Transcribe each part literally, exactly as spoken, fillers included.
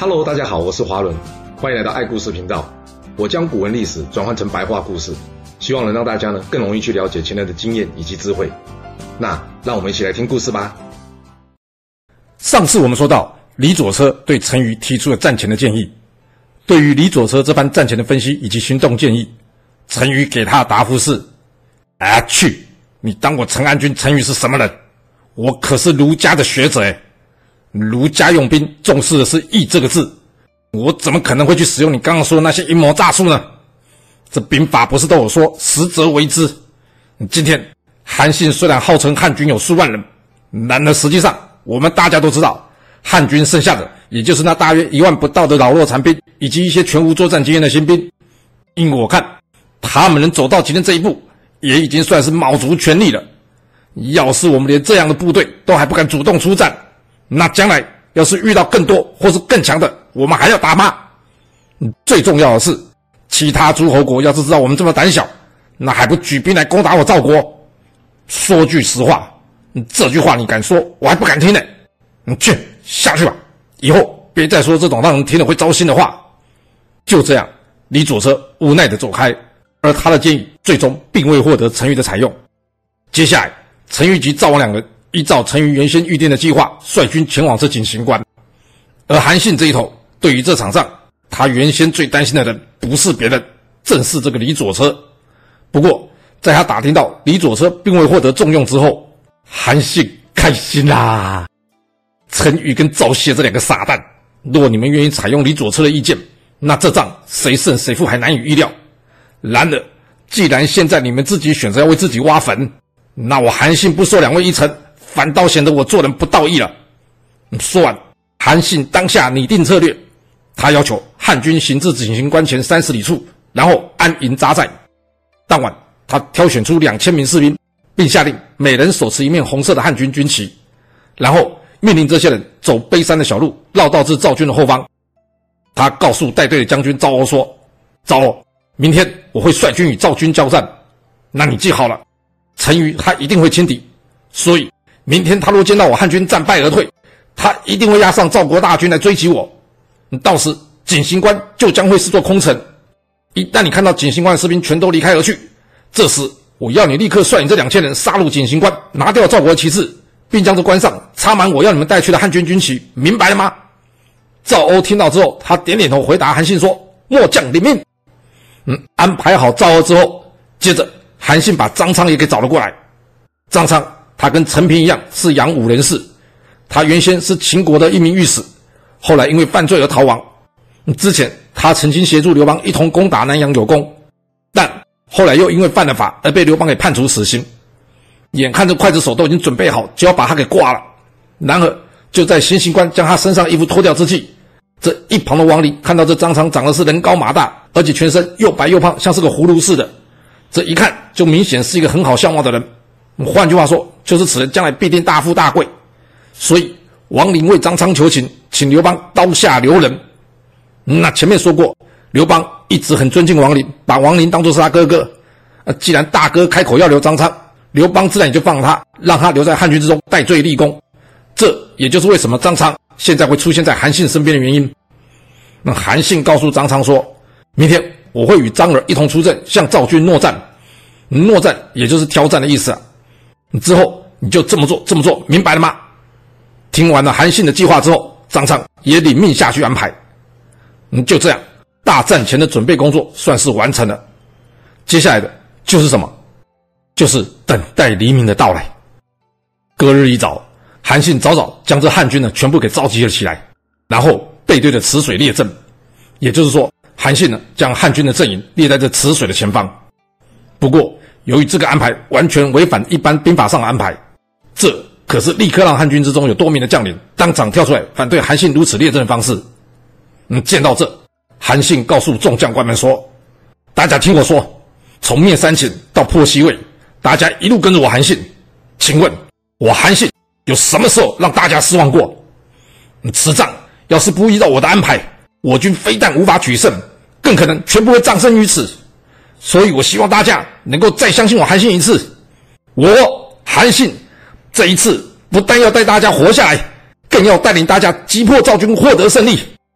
Hello， 大家好，我是华伦，欢迎来到爱故事频道。我将古文历史转换成白话故事，希望能让大家呢更容易去了解前人的经验以及智慧。那让我们一起来听故事吧。 上次我们说到，李左车对陈馀提出了战前的建议。对于李左车这番战前的分析以及行动建议，陈馀给他的答复是：啊去，你当我陈安军陈馀是什么人？我可是儒家的学者诶，儒家用兵重视的是义这个字，我怎么可能会去使用你刚刚说的那些阴谋诈术呢？这兵法不是都有说实则为之？今天韩信虽然号称汉军有数万人，然而实际上我们大家都知道，汉军剩下的也就是那大约一万不到的老弱残兵，以及一些全无作战经验的新兵。因我看，他们能走到今天这一步，也已经算是卯足全力了。要是我们连这样的部队都还不敢主动出战，那将来要是遇到更多或是更强的，我们还要打吗？最重要的是，其他诸侯国要是知道我们这么胆小，那还不举兵来攻打我赵国？说句实话，这句话你敢说，我还不敢听呢。你去下去吧，以后别再说这种让人听了会糟心的话。就这样，李左车无奈地走开，而他的建议最终并未获得陈馀的采用。接下来，陈馀及赵王两人依照陈馀原先预定的计划，率军前往这井陉关。而韩信这一头，对于这场仗，他原先最担心的人不是别人，正是这个李左车。不过，在他打听到李左车并未获得重用之后，韩信开心啦！陈馀跟赵谢这两个傻蛋，如果你们愿意采用李左车的意见，那这仗谁胜谁负还难以预料。然而，既然现在你们自己选择要为自己挖坟，那我韩信不收两位一臣，反倒显得我做人不道义了。说完，韩信当下拟定策略，他要求汉军行至井陉关前三十里处，然后安营扎寨。当晚，他挑选出两千名士兵，并下令每人手持一面红色的汉军军旗，然后命令这些人走背山的小路，绕道至赵军的后方。他告诉带队的将军赵欧说：赵欧，明天我会率军与赵军交战，那你记好了，陈馀他一定会轻敌，所以明天他若见到我汉军战败而退，他一定会押上赵国大军来追击我。到时井陉关就将会是座空城。一旦你看到井陉关的士兵全都离开而去，这时我要你立刻率领这两千人杀入井陉关，拿掉赵国的旗帜，并将这关上插满我要你们带去的汉军军旗，明白了吗？赵欧听到之后，他点点头回答韩信说：末将领命。嗯，安排好赵欧之后，接着韩信把张昌也给找了过来。张昌他跟陈平一样是杨武人士，他原先是秦国的一名御史，后来因为犯罪而逃亡。之前他曾经协助刘邦一同攻打南阳有功，但后来又因为犯了法而被刘邦给判处死刑。眼看着刽子手都已经准备好就要把他给挂了，然而就在行刑官将他身上衣服脱掉之际，这一旁的王林看到这张昌长得是人高马大，而且全身又白又胖，像是个葫芦似的，这一看就明显是一个很好相貌的人。换句话说，就是此人将来必定大富大贵。所以王林为张昌求情，请刘邦刀下留人。那前面说过，刘邦一直很尊敬王林，把王林当作是他哥哥。呃，既然大哥开口要留张昌，刘邦自然也就放了他，让他留在汉军之中戴罪立功。这也就是为什么张昌现在会出现在韩信身边的原因。那韩信告诉张昌说，明天我会与张耳一同出阵，向赵军搦战。搦战也就是挑战的意思啊。之后你就这么做，这么做，明白了吗？听完了韩信的计划之后，张昌也领命下去安排。嗯，就这样，大战前的准备工作算是完成了。接下来的就是什么？就是等待黎明的到来。隔日一早，韩信早早将这汉军呢全部给召集了起来，然后背对着池水列阵。也就是说，韩信呢将汉军的阵营列在这池水的前方。不过，由于这个安排完全违反一般兵法上的安排，这可是立刻让汉军之中有多名的将领当场跳出来反对韩信如此列阵的方式。嗯，见到这，韩信告诉众将官们说：大家听我说，从灭三秦到破西魏，大家一路跟着我韩信，请问我韩信有什么时候让大家失望过？此仗要是不依照我的安排，我军非但无法取胜，更可能全部会葬身于此。所以我希望大家能够再相信我韩信一次。我韩信这一次不但要带大家活下来，更要带领大家击破赵军获得胜利。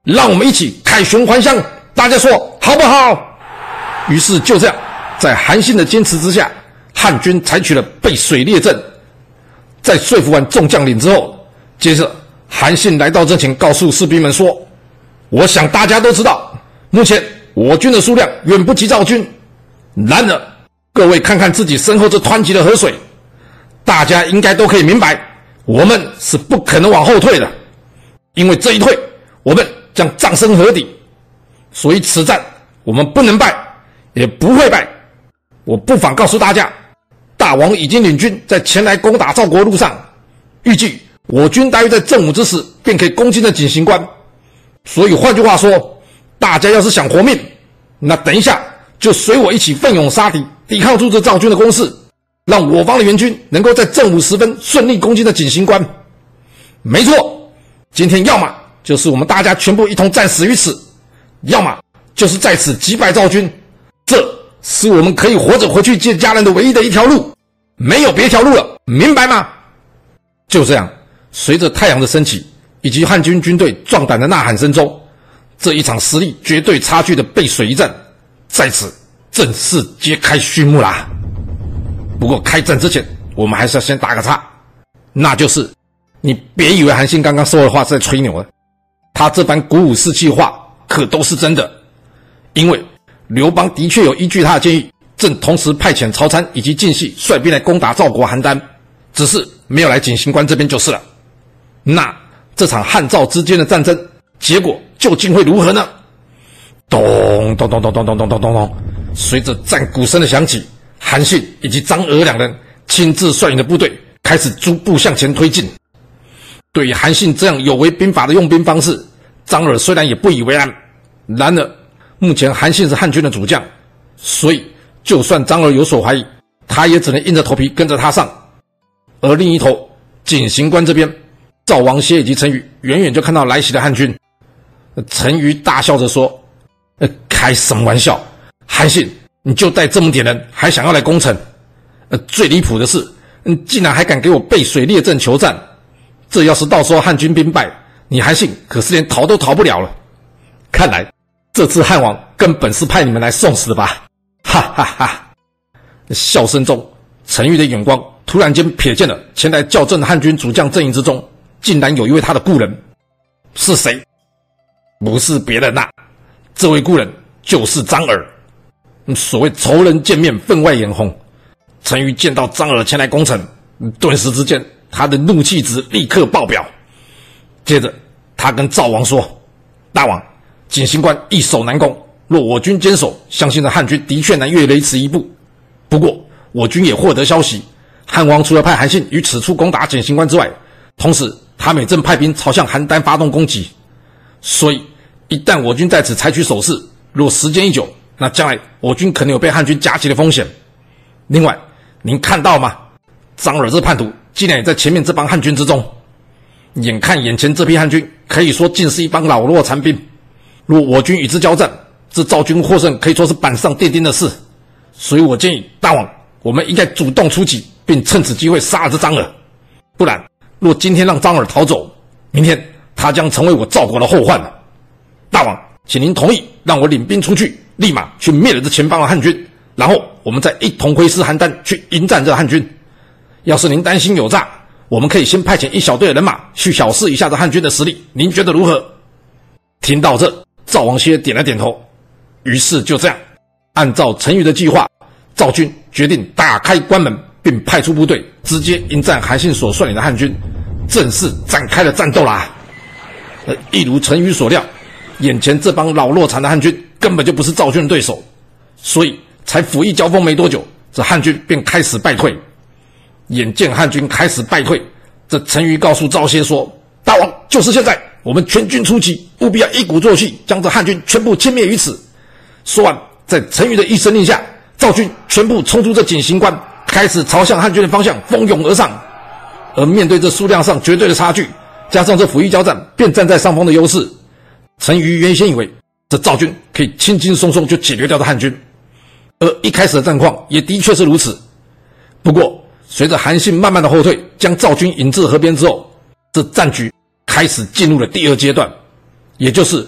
让我们一起凯旋还乡，大家说好不好？于是就这样，在韩信的坚持之下，汉军采取了背水列阵。在说服完众将领之后，接着韩信来到阵前，告诉士兵们说：“我想大家都知道，目前我军的数量远不及赵军。然而，各位看看自己身后这湍急的河水，大家应该都可以明白，我们是不可能往后退的，因为这一退，我们将葬身河底。所以此战我们不能败，也不会败。我不妨告诉大家，大王已经领军在前来攻打赵国路上，预计我军大约在正午之时便可以攻进这井陉关。所以换句话说，大家要是想活命，那等一下就随我一起奋勇杀敌，抵抗住这赵军的攻势，让我方的援军能够在正午时分顺利攻进这井陉关。没错，今天要么就是我们大家全部一同战死于此，要么就是在此击败赵军，这是我们可以活着回去见家人的唯一的一条路，没有别条路了，明白吗？就这样，随着太阳的升起以及汉军军队壮胆的呐喊声中，这一场实力绝对差距的背水一战在此正式揭开序幕啦。不过开战之前，我们还是要先打个岔，那就是你别以为韩信刚刚说的话是在吹牛了，他这番鼓舞士气的话可都是真的。因为刘邦的确有依据他的建议，正同时派遣曹参以及晋系率兵来攻打赵国邯郸，只是没有来井陉关这边就是了。那这场汉赵之间的战争结果究竟会如何呢？咚咚咚咚咚咚咚咚咚咚，随着战鼓声的响起，韩信以及张耳两人亲自率领的部队开始逐步向前推进。对于韩信这样有违兵法的用兵方式，张耳虽然也不以为然，然而目前韩信是汉军的主将，所以就算张耳有所怀疑，他也只能硬着头皮跟着他上。而另一头井陉关这边，赵王歇以及陈馀远远就看到来袭的汉军。陈馀大笑着说：呃，开什么玩笑，韩信你就带这么点人还想要来攻城？呃，最离谱的是，嗯，竟然还敢给我背水列阵求战，这要是到时候汉军兵败，你韩信可是连逃都逃不了了。看来这次汉王根本是派你们来送死的吧，哈哈哈！笑声中，陈馀的眼光突然间瞥见了前来校正的汉军主将阵营之中，竟然有一位他的故人。是谁？不是别人啊，这位故人就是张耳。所谓仇人见面分外眼红，陈馀见到张耳前来攻城，顿时之间他的怒气值立刻爆表。接着他跟赵王说：大王，井陉关易守难攻，若我军坚守，相信这汉军的确难越雷池一步。不过我军也获得消息，汉王除了派韩信于此处攻打井陉关之外，同时他们也正派兵朝向邯郸发动攻击。所以一旦我军在此采取守势，若时间一久，那将来我军可能有被汉军夹击的风险。另外您看到吗，张耳这叛徒竟然也在前面这帮汉军之中。眼看眼前这批汉军可以说竟是一帮老弱残兵，若我军与之交战，这赵军获胜可以说是板上钉钉的事。所以我建议大王，我们应该主动出击，并趁此机会杀了这张耳。不然若今天让张耳逃走，明天他将成为我赵国的后患了。大王，请您同意让我领兵出去，立马去灭了这前方的汉军，然后我们再一同挥师邯郸去迎战这汉军。要是您担心有诈，我们可以先派遣一小队的人马去小试一下这汉军的实力，您觉得如何？听到这，赵王歇点了点头。于是就这样，按照陈馀的计划，赵军决定打开关门，并派出部队直接迎战韩信所率领的汉军，正式展开了战斗啦。而一如陈馀所料，眼前这帮老弱残的汉军根本就不是赵军的对手，所以才甫一交锋没多久，这汉军便开始败退。眼见汉军开始败退，这陈馀告诉赵歇说：大王，就是现在，我们全军出击，务必要一鼓作气，将这汉军全部歼灭于此。说完，在陈馀的一声令下，赵军全部冲出这井陉关，开始朝向汉军的方向蜂拥而上。而面对这数量上绝对的差距，加上这甫一交战便站在上风的优势，陈馀原先以为这赵军可以轻轻松松就解决掉这汉军，而一开始的战况也的确是如此。不过随着韩信慢慢的后退，将赵军引至河边之后，这战局开始进入了第二阶段，也就是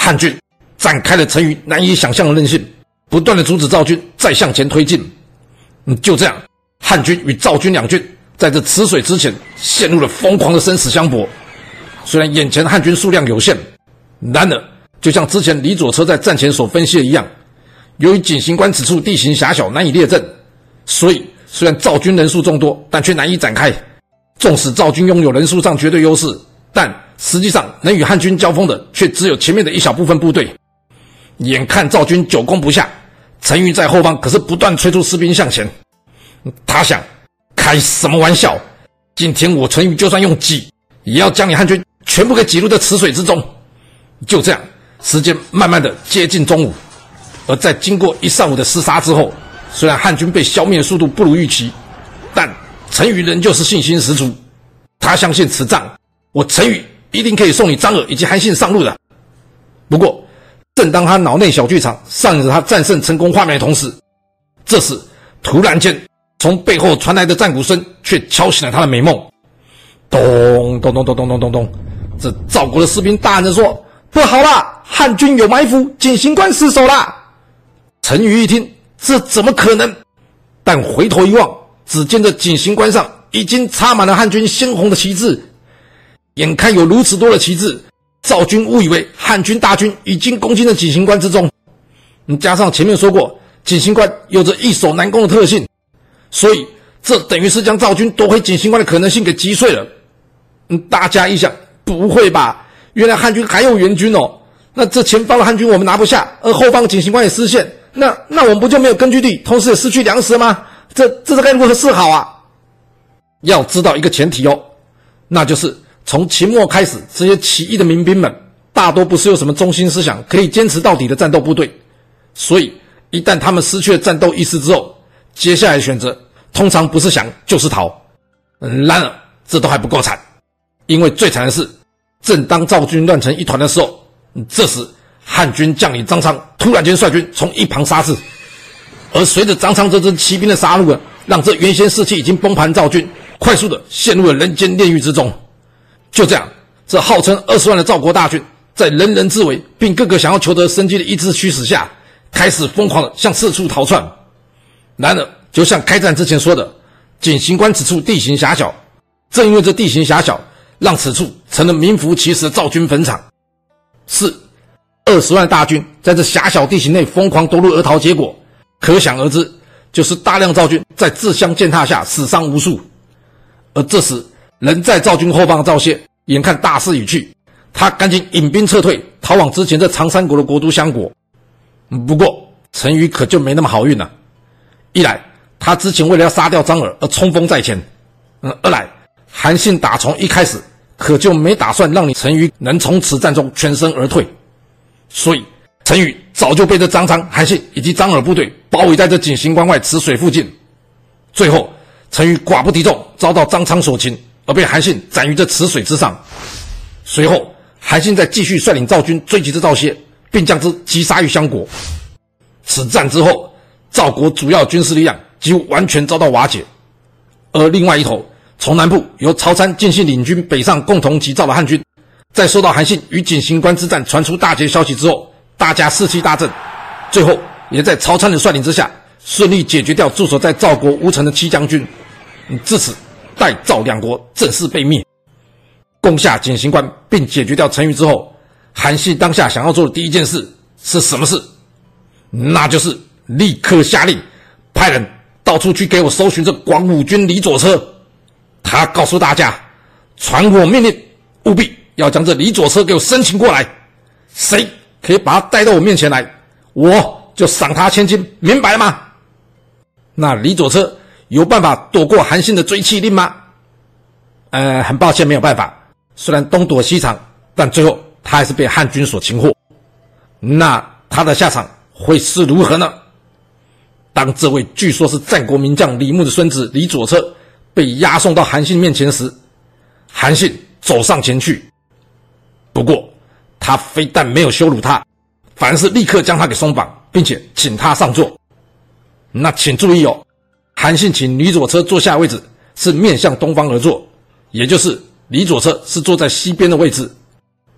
汉军展开了陈馀难以想象的韧性，不断的阻止赵军再向前推进。嗯，就这样，汉军与赵军两军在这池水之前陷入了疯狂的生死相搏。虽然眼前汉军数量有限，然而就像之前李左车在战前所分析的一样，由于井陉关此处地形狭小，难以列阵，所以虽然赵军人数众多，但却难以展开。纵使赵军拥有人数上绝对优势，但实际上能与汉军交锋的却只有前面的一小部分部队。眼看赵军久攻不下，陈馀在后方可是不断催促士兵向前。他想，开什么玩笑，今天我陈馀就算用挤，也要将你汉军全部给挤入这池水之中。就这样，时间慢慢的接近中午，而在经过一上午的厮杀之后，虽然汉军被消灭的速度不如预期，但陈馀仍旧是信心十足。他相信此仗，我陈馀一定可以送你张耳以及韩信上路的。不过，正当他脑内小剧场上演着他战胜成功画面的同时，这时突然间从背后传来的战鼓声却敲醒了他的美梦。咚咚咚咚咚咚咚咚，这赵国的士兵大喊着说：“不好啦，汉军有埋伏，井陉关失守啦！”陈馀一听，这怎么可能？但回头一望，只见这井陉关上已经插满了汉军鲜红的旗帜。眼看有如此多的旗帜，赵军误以为汉军大军已经攻进了井陉关之中。加上前面说过，井陉关有着易守难攻的特性，所以这等于是将赵军夺回井陉关的可能性给击碎了。嗯，大家一想，不会吧？原来汉军还有援军哦。那这前方的汉军我们拿不下，而后方井陉关也失陷，那那我们不就没有根据地，同时也失去粮食了吗？这这该如何是好啊？要知道一个前提哦，那就是从秦末开始，这些起义的民兵们大多不是有什么中心思想可以坚持到底的战斗部队，所以一旦他们失去了战斗意识之后，接下来的选择通常不是降就是逃。嗯，然而这都还不够惨，因为最惨的是，正当赵军乱成一团的时候，这时汉军将领张昌突然间率军从一旁杀至，而随着张昌这支骑兵的杀戮，让这原先士气已经崩盘赵军快速的陷入了人间炼狱之中。就这样，这号称二十万的赵国大军，在人人自危并各个想要求得生机的意志驱使下，开始疯狂的向四处逃窜。然而，就像开战之前说的，井陉关此处地形狭小，正因为这地形狭小，让此处成了名副其实的赵军坟场。是二十万大军在这狭小地形内疯狂夺路而逃，结果可想而知，就是大量赵军在自相践踏下死伤无数。而这时人在赵军后方的赵歇眼看大势已去，他赶紧引兵撤退，逃往之前这长三国的国都襄国。不过陈馀可就没那么好运了。一来他之前为了要杀掉张耳而冲锋在前，嗯，二来韩信打从一开始可就没打算让你陈馀能从此战中全身而退，所以陈馀早就被这张昌、韩信以及张耳部队包围在这井陉关外池水附近。最后陈馀寡不敌众，遭到张昌所擒，而被韩信斩于这池水之上。随后韩信再继续率领赵军追击这赵歇，并将之击杀于襄国。此战之后，赵国主要军事力量几乎完全遭到瓦解，而另外一头，从南部由曹参、靳信领军北上共同击赵的汉军，在收到韩信与井陉关之战传出大捷消息之后，大家士气大振，最后也在曹参的率领之下，顺利解决掉驻守在赵国吴城的七将军。至此，代赵两国正式被灭。攻下井陉关并解决掉陈馀之后，韩信当下想要做的第一件事是什么事？那就是立刻下令派人到处去给我搜寻这广武军李左车。他告诉大家，传我命令，务必要将这李左车给我申请过来，谁可以把他带到我面前来，我就赏他千金，明白了吗？那李左车有办法躲过韩信的追缉令吗？呃，很抱歉，没有办法。虽然东躲西藏，但最后他还是被汉军所擒获。那他的下场会是如何呢？当这位据说是战国名将李牧的孙子李左车被押送到韩信面前时，韩信走上前去，不过他非但没有羞辱他，反而是立刻将他给松绑，并且请他上座。那请注意哦，韩信请李左车坐下的位置是面向东方而坐，也就是李左车是坐在西边的位置，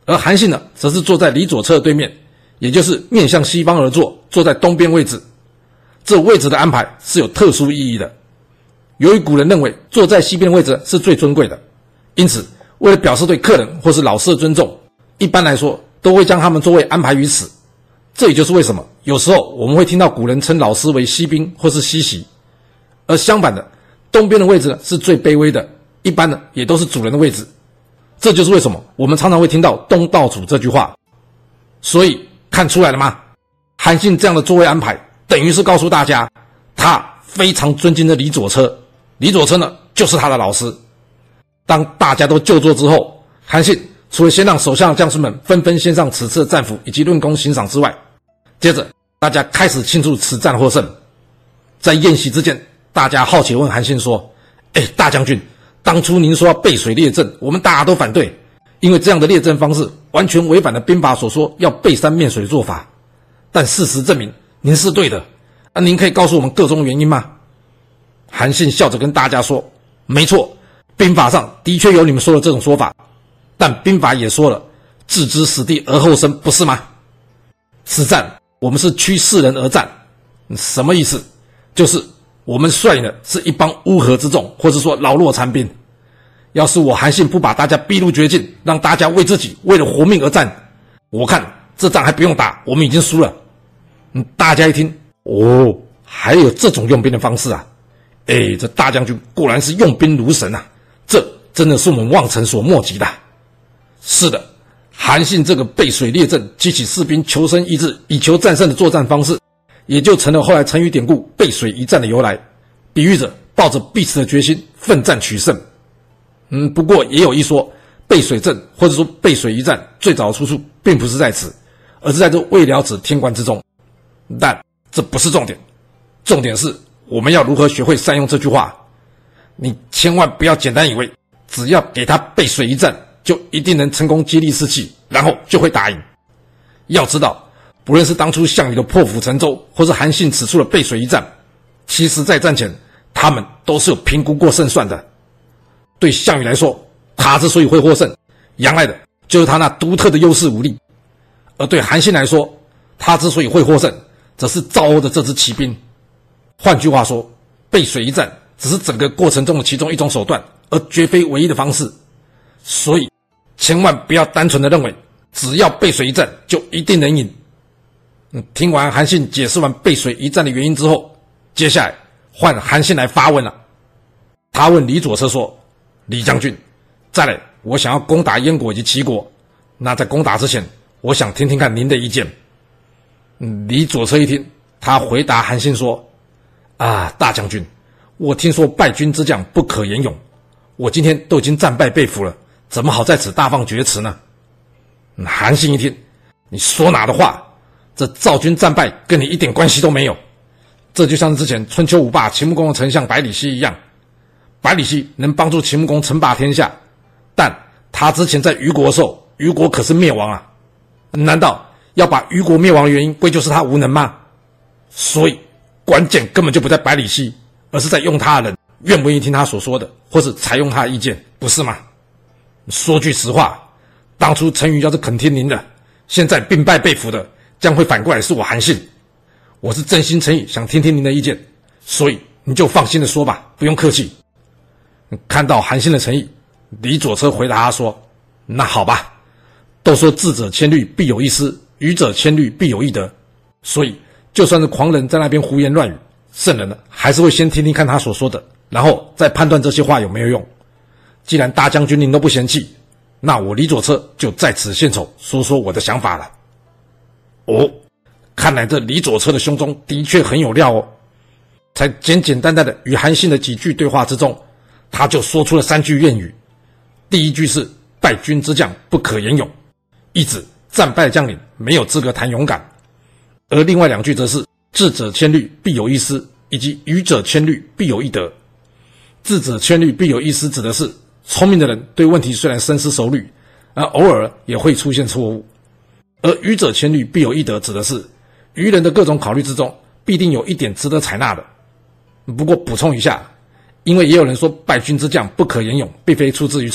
而韩信呢，则是坐在李左车的对面，也就是面向西方而坐，坐在东边位置。这位置的安排是有特殊意义的。由于古人认为坐在西边位置是最尊贵的，因此为了表示对客人或是老师的尊重，一般来说都会将他们座位安排于此。这也就是为什么有时候我们会听到古人称老师为西宾或是西席。而相反的，东边的位置呢是最卑微的，一般呢也都是主人的位置。这就是为什么我们常常会听到东道主这句话。所以看出来了吗？韩信这样的座位安排等于是告诉大家，他非常尊敬的李左车，李左车呢就是他的老师。当大家都就座之后，韩信除了先让手下的将士们纷纷献上此次的战俘以及论功行赏之外，接着大家开始庆祝此战获胜。在宴席之间，大家好奇问韩信说：诶，大将军，当初您说要背水列阵，我们大家都反对，因为这样的列阵方式完全违反了兵法所说要背山面水的做法。但事实证明您是对的，啊，您可以告诉我们个中原因吗？韩信笑着跟大家说：没错，兵法上的确有你们说的这种说法，但兵法也说了，置之死地而后生，不是吗？此战我们是驱世人而战，什么意思？就是我们率领的是一帮乌合之众，或是说老弱残兵。要是我韩信不把大家逼入绝境，让大家为自己为了活命而战，我看这仗还不用打，我们已经输了。嗯，大家一听，哦，还有这种用兵的方式啊！哎，这大将军果然是用兵如神啊！这真的是我们望尘所莫及的。是的，韩信这个背水列阵、激起士兵求生意志、以求战胜的作战方式，也就成了后来成语典故背水一战的由来，比喻着抱着必死的决心奋战取胜。嗯，不过也有一说，背水阵或者说背水一战最早的出处并不是在此，而是在这未了子天官之中。但这不是重点，重点是我们要如何学会善用这句话。你千万不要简单以为只要给他背水一战就一定能成功激励士气，然后就会打赢。要知道，不论是当初项羽的破釜沉舟，或是韩信此处的背水一战，其实在战前他们都是有评估过胜算的。对项羽来说，他之所以会获胜，仰赖的就是他那独特的优势武力；而对韩信来说，他之所以会获胜，则是赵欧的这支骑兵。换句话说，背水一战只是整个过程中的其中一种手段，而绝非唯一的方式。所以千万不要单纯的认为只要背水一战就一定能赢。嗯，听完韩信解释完背水一战的原因之后，接下来换韩信来发问了。他问李左车说：李将军，再来我想要攻打燕国以及齐国，那在攻打之前，我想听听看您的意见。嗯，李左车一听，他回答韩信说：啊，大将军，我听说败军之将不可言勇，我今天都已经战败被俘了，怎么好在此大放厥词呢？嗯，韩信一听，你说哪的话？这赵军战败跟你一点关系都没有。这就像是之前春秋五霸秦穆公的丞相百里奚一样，百里奚能帮助秦穆公称霸天下，但他之前在虞国的时候，虞国可是灭亡啊！难道要把虞国灭亡的原因归咎是他无能吗？所以关键根本就不在百里奚，而是在用他的人愿不愿意听他所说的，或是采用他的意见，不是吗？说句实话，当初陈馀要是肯听您的，现在兵败被俘的将会反过来是我韩信。我是真心诚意想听听您的意见，所以你就放心的说吧，不用客气。看到韩信的诚意，李左车回答他说：那好吧，都说智者千虑必有一失，愚者千虑必有一得，所以就算是狂人在那边胡言乱语，圣人呢还是会先听听看他所说的，然后再判断这些话有没有用。既然大将军您都不嫌弃，那我李左车就在此献丑，说说我的想法了。哦，看来这李左车的胸中的确很有料哦。才简简单单的与韩信的几句对话之中，他就说出了三句谚语。第一句是败军之将不可言勇，意指战败的将领没有资格谈勇敢。而另外两句则是智者千虑必有一失，以及愚者千虑必有一得。智者千虑必有一失指的是聪明的人对问题虽然深思熟虑，而偶尔也会出现错误。而愚者千虑必有一得指的是愚人的各种考虑之中必定有一点值得采纳的。不过补充一下，因为也有人说败军之将不可言勇并非出自于此，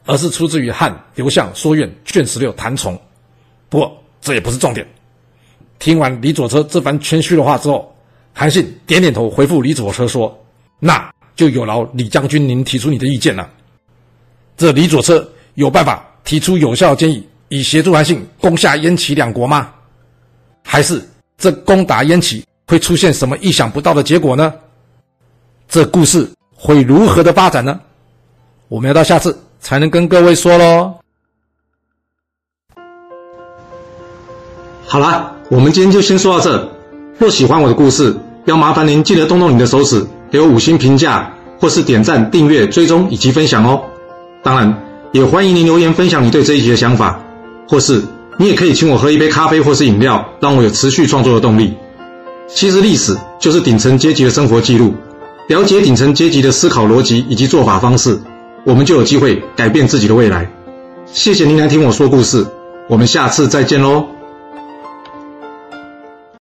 而是出自于汉刘向说院卷十六谭崇。不过这也不是重点。听完李左车这番谦虚的话之后，韩信点点头回复李左车说：那就有劳李将军您提出你的意见了。这李左车有办法提出有效的建议，以协助韩信攻下燕齐两国吗？还是这攻打燕齐会出现什么意想不到的结果呢？这故事会如何的发展呢？我们要到下次才能跟各位说咯。 好啦，我们今天就先说到这。若喜欢我的故事，要麻烦您记得动动你的手指，给我五星评价，或是点赞、订阅、追踪以及分享哦。当然，也欢迎您留言分享你对这一集的想法，或是你也可以请我喝一杯咖啡或是饮料，让我有持续创作的动力。其实历史就是顶层阶级的生活记录，了解顶层阶级的思考逻辑以及做法方式，我们就有机会改变自己的未来。谢谢您来听我说故事，我们下次再见咯。